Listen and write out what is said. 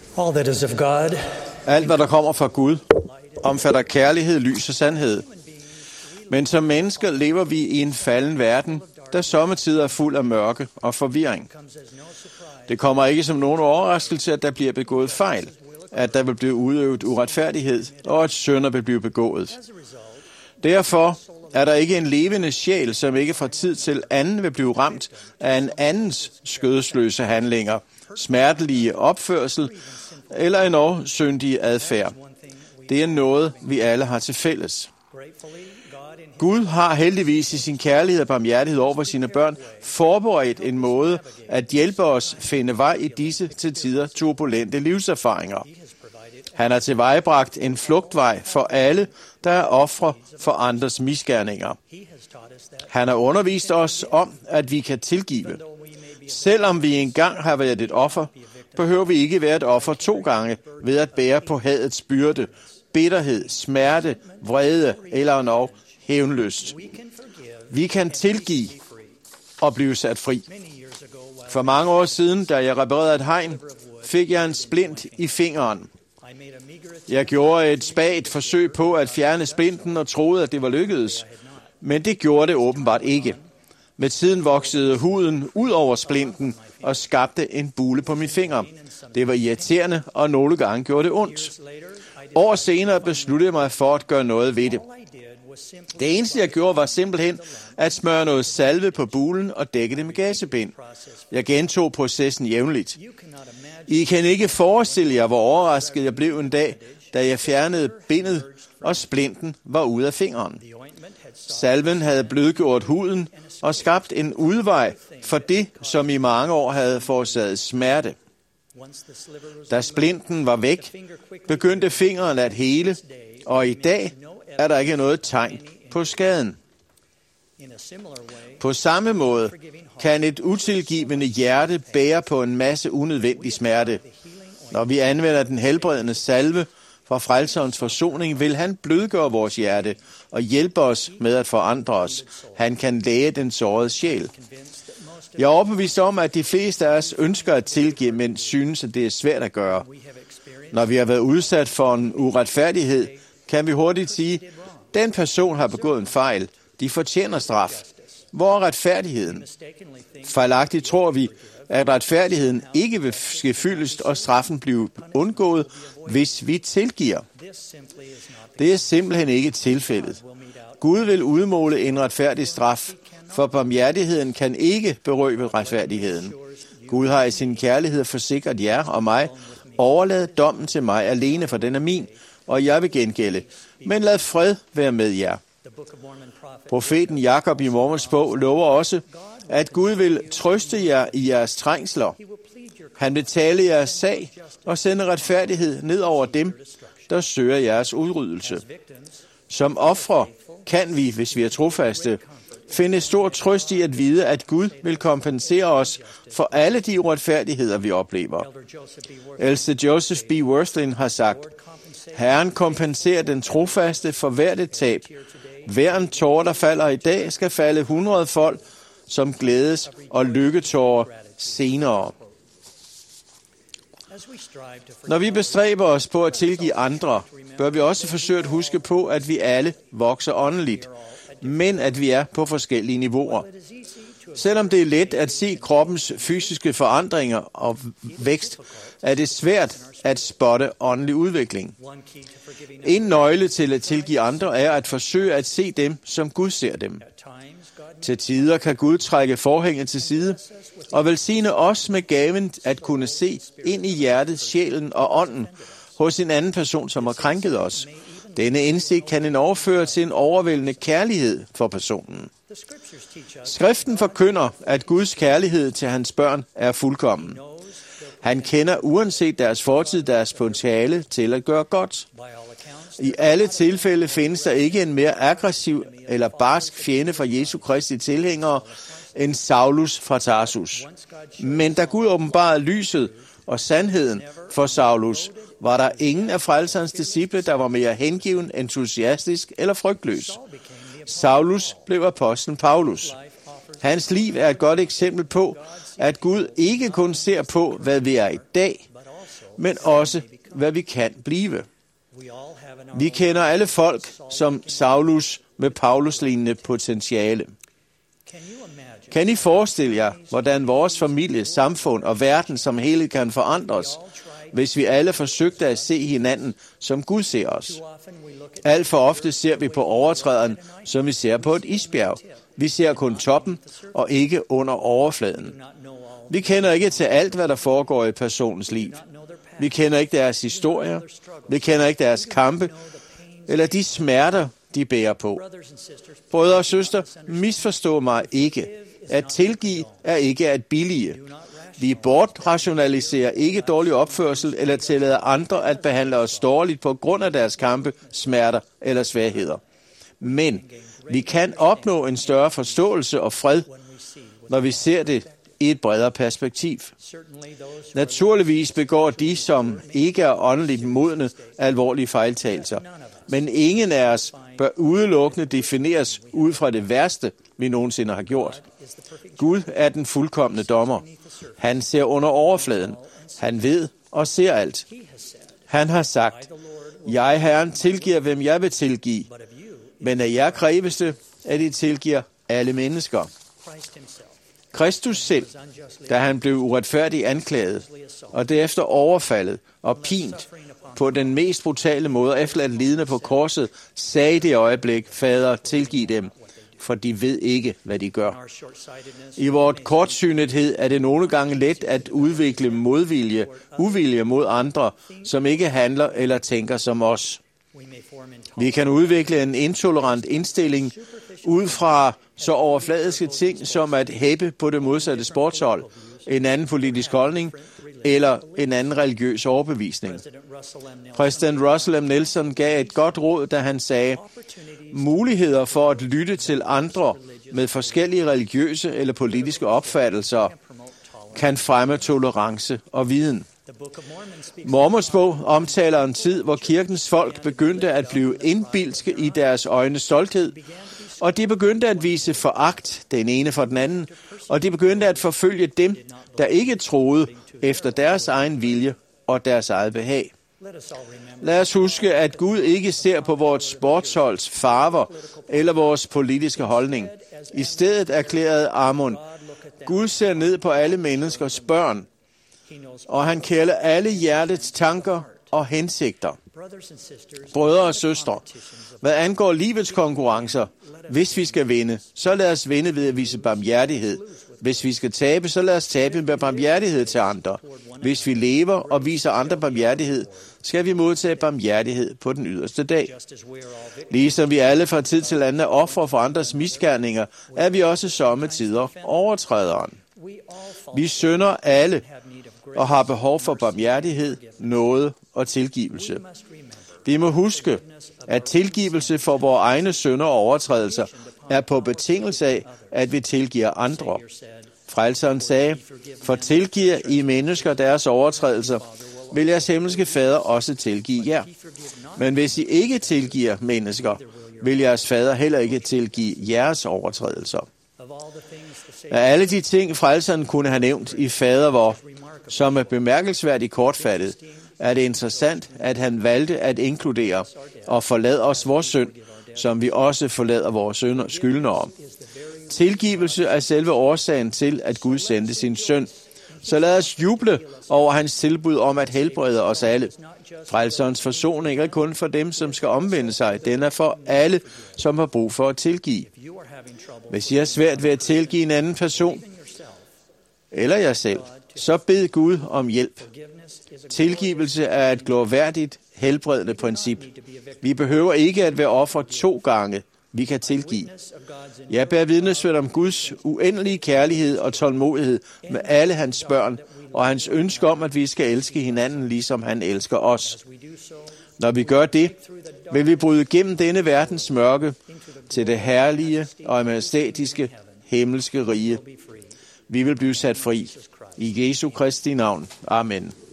All that is of God. Alt, hvad der kommer fra Gud, omfatter kærlighed, lys og sandhed. Men som mennesker lever vi i en falden verden, der sommetider er fuld af mørke og forvirring. Det kommer ikke som nogen overraskelse, at der bliver begået fejl, at der vil blive udøvet uretfærdighed, og at synder vil blive begået. Derfor er der ikke en levende sjæl, som ikke fra tid til anden vil blive ramt af en andens skødesløse handlinger, smertelige opførsel eller endog syndige adfærd. Det er noget, vi alle har til fælles. Gud har heldigvis i sin kærlighed og barmhjertighed over sine børn forberedt en måde at hjælpe os finde vej i disse til tider turbulente livserfaringer. Han har tilvejebragt en flugtvej for alle, der er ofre for andres misgerninger. Han har undervist os om, at vi kan tilgive. Selvom vi engang har været et offer, behøver vi ikke være et offer 2 gange ved at bære på hadets byrde, bitterhed, smerte, vrede eller endog hævnlyst. Vi kan tilgive og blive sat fri. For mange år siden, da jeg reparerede et hegn, fik jeg en splint i fingeren. Jeg gjorde et spagt forsøg på at fjerne splinten og troede, at det var lykkedes. Men det gjorde det åbenbart ikke. Med tiden voksede huden ud over splinten og skabte en bule på min finger. Det var irriterende, og nogle gange gjorde det ondt. År senere besluttede jeg mig for at gøre noget ved det. Det eneste, jeg gjorde, var simpelthen at smøre noget salve på bulen og dække det med gazebind. Jeg gentog processen jævnligt. I kan ikke forestille jer, hvor overrasket jeg blev en dag, da jeg fjernede bindet, og splinten var ude af fingeren. Salven havde blødgjort huden og skabt en udvej for det, som i mange år havde forårsaget smerte. Da splinten var væk, begyndte fingeren at hele, og i dag er der ikke noget tegn på skaden. På samme måde kan et utilgivende hjerte bære på en masse unødvendig smerte. Når vi anvender den helbredende salve fra Frelserens forsoning, vil han blødgøre vores hjerte og hjælpe os med at forandre os. Han kan læge den sårede sjæl. Jeg er overbevist om, at de fleste af os ønsker at tilgive, men synes, at det er svært at gøre. Når vi har været udsat for en uretfærdighed, kan vi hurtigt sige, den person har begået en fejl. De fortjener straf. Hvor er retfærdigheden? Fejlagtigt tror vi, at retfærdigheden ikke vil ske fyldest og straffen blive undgået, hvis vi tilgiver. Det er simpelthen ikke tilfældet. Gud vil udmåle en retfærdig straf, for barmhjertigheden kan ikke berøve retfærdigheden. Gud har i sin kærlighed forsikret jer og mig, overlad dommen til mig alene, for den er min, og jeg vil gengælde. Men lad fred være med jer. Profeten Jakob i Mormons bog lover også, at Gud vil trøste jer i jeres trængsler. Han vil tale jeres sag og sende retfærdighed ned over dem, der søger jeres udryddelse. Som ofre kan vi, hvis vi er trofaste, finde stor trøst i at vide, at Gud vil kompensere os for alle de uretfærdigheder, vi oplever. Ældste Joseph B. Worthlin har sagt, Herren kompenserer den trofaste for hvert et tab. Hver en tårer, der falder i dag, skal falde 100 folk, som glædes og lykketårer senere. Når vi bestræber os på at tilgive andre, bør vi også forsøge at huske på, at vi alle vokser åndeligt, men at vi er på forskellige niveauer. Selvom det er let at se kroppens fysiske forandringer og vækst, er det svært at spotte åndelig udvikling. En nøgle til at tilgive andre er at forsøge at se dem, som Gud ser dem. Til tider kan Gud trække forhænget til side og velsigne os med gaven at kunne se ind i hjertet, sjælen og ånden hos en anden person, som har krænket os. Denne indsigt kan en overføre til en overvældende kærlighed for personen. Skriften forkynder, at Guds kærlighed til hans børn er fuldkommen. Han kender uanset deres fortid deres potentiale til at gøre godt. I alle tilfælde findes der ikke en mere aggressiv eller barsk fjende for Jesu Kristi tilhængere end Saulus fra Tarsus. Men da Gud åbenbarede lyset og sandheden for Saulus, var der ingen af frelserens disciple, der var mere hengiven, entusiastisk eller frygtløs. Saulus blev apostlen Paulus. Hans liv er et godt eksempel på, at Gud ikke kun ser på, hvad vi er i dag, men også hvad vi kan blive. Vi kender alle folk som Saulus med Paulus-lignende potentiale. Kan I forestille jer, hvordan vores familie, samfund og verden som hele kan forandres, hvis vi alle forsøgte at se hinanden, som Gud ser os? Alt for ofte ser vi på overtræderen, som vi ser på et isbjerg. Vi ser kun toppen og ikke under overfladen. Vi kender ikke til alt, hvad der foregår i personens liv. Vi kender ikke deres historier. Vi kender ikke deres kampe eller de smerter, de bærer på. Brødre og søstre, misforstå mig ikke. At tilgive er ikke at billige. Vi bortrationaliserer ikke dårlig opførsel eller tillader andre at behandle os dårligt på grund af deres kampe, smerter eller svagheder. Men vi kan opnå en større forståelse og fred, når vi ser det i et bredere perspektiv. Naturligvis begår de, som ikke er åndeligt modne, alvorlige fejltagelser. Men ingen af os bør udelukkende defineres ud fra det værste, vi nogensinde har gjort. Gud er den fuldkomne dommer. Han ser under overfladen. Han ved og ser alt. Han har sagt, jeg, Herren, tilgiver, hvem jeg vil tilgive. Men af jer kræves det, at I tilgiver alle mennesker. Kristus selv, da han blev uretfærdigt anklaget, og derefter overfaldet og pint på den mest brutale måde, efter at lidende på korset, sagde i det øjeblik, Fader, tilgiv dem, for de ved ikke, hvad de gør. I vores kortsynethed er det nogle gange let at udvikle modvilje, uvilje mod andre, som ikke handler eller tænker som os. Vi kan udvikle en intolerant indstilling ud fra så overfladiske ting som at hæppe på det modsatte sportshold, en anden politisk holdning eller en anden religiøs overbevisning. Præsident Russell M. Nelson gav et godt råd, da han sagde, muligheder for at lytte til andre med forskellige religiøse eller politiske opfattelser kan fremme tolerance og viden. Mormons bog omtaler en tid, hvor kirkens folk begyndte at blive indbilske i deres øjnes stolthed, og de begyndte at vise foragt den ene for den anden, og de begyndte at forfølge dem, der ikke troede efter deres egen vilje og deres eget behag. Lad os huske, at Gud ikke ser på vores sportsholds farver eller vores politiske holdning. I stedet erklærede Amon, Gud ser ned på alle menneskers børn, og han kender alle hjertets tanker og hensigter. Brødre og søstre, hvad angår livets konkurrencer, hvis vi skal vinde, så lad os vinde ved at vise barmhjertighed. Hvis vi skal tabe, så lad os tabe med barmhjertighed til andre. Hvis vi lever og viser andre barmhjertighed, skal vi modtage barmhjertighed på den yderste dag. Ligesom vi alle fra tid til anden er ofre for andres misgerninger, er vi også somme tider overtræderen. Vi synder alle og har behov for barmhjertighed, nåde og tilgivelse. Vi må huske, at tilgivelse for vores egne synder og overtrædelser er på betingelse af, at vi tilgiver andre. Frelseren sagde, for tilgiver I mennesker deres overtrædelser, vil jeres himmelske fader også tilgive jer. Men hvis I ikke tilgiver mennesker, vil jeres fader heller ikke tilgive jeres overtrædelser. Af alle de ting, frelseren kunne have nævnt i fader vor, som er bemærkelsesværdigt kortfattet, er det interessant, at han valgte at inkludere og forlade os vores synd, som vi også forlader vores skyldnere. Tilgivelse er selve årsagen til, at Gud sendte sin søn. Så lad os juble over hans tilbud om at helbrede os alle. Frelserens forsoning er kun for dem, som skal omvende sig. Den er for alle, som har brug for at tilgive. Hvis I har svært ved at tilgive en anden person, eller jer selv, så bed Gud om hjælp. Tilgivelse er et glorværdigt, helbredende princip. Vi behøver ikke at være offer 2 gange. Vi kan tilgive. Jeg bærer vidnesbyrd om Guds uendelige kærlighed og tålmodighed med alle hans børn, og hans ønske om, at vi skal elske hinanden, ligesom han elsker os. Når vi gør det, vil vi bryde gennem denne verdens mørke til det herlige og majestætiske himmelske rige. Vi vil blive sat fri. I Jesu Kristi navn. Amen.